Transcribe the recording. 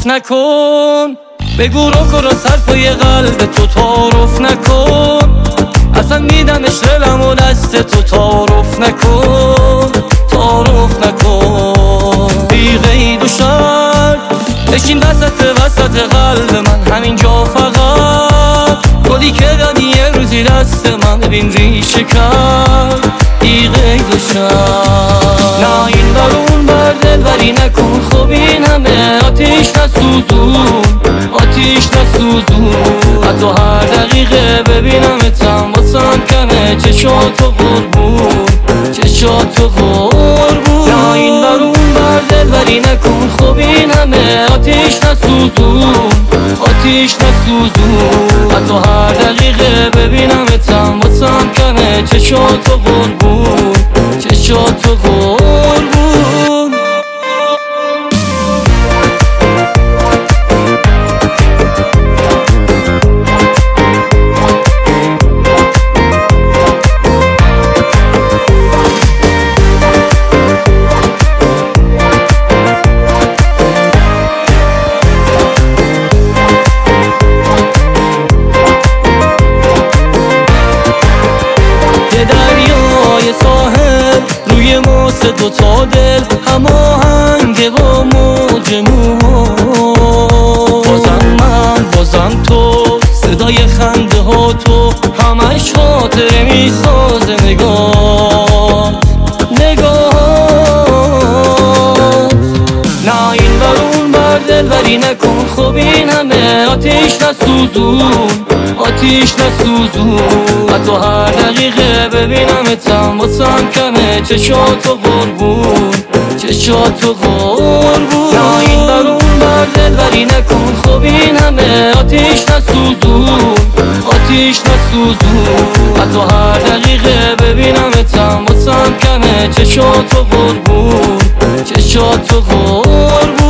تعارف نکن، بگو رو راست حرفای قلب تو تعارف نکن، اصلا میدمش دلم و دست تو تعارف نکن، تعارف نکن. بی قید و شرط بشین وسط قلب من، همینجا فقط گلی که دادی یه روزی دست من، ببین ریشه کرد بی قید و شرط. نه این بر اون بر دلبری نکن، خب این همه آتیش نسوزون، آتیش نسوزون، حتی هر دقیقه ببینمتم واسم کمه، چشاتو قربون، چشاتو قربون. نه این بر اون بر دلبری نکن، خب این همه آتیش نسوزون، آتیش نسوزون، حتی هر دقیقه ببینمتم واسم کمه، چشاتو قربون، چشاتو قربون. دریای ساحل روی ماست دوتا دل، هماهنگه با موج موج، بازم تو صدای خنده ها تو، همش خاطره میسازه نگاه. نه این بر اون بر دلبری نکن، خب این همه آتیش نسوزون، آتیش نسوزون، حتی هر دقیقه ببینمتم واسم کمه، چشاتو قربون، چشاتو قربون. نه این بر اون بر دلبری نکن، خب این همه آتیش نسوزون، آتیش نسوزون، حتی هر دقیقه ببینمتم واسم کمه، چشاتو قربون، چشاتو قربون.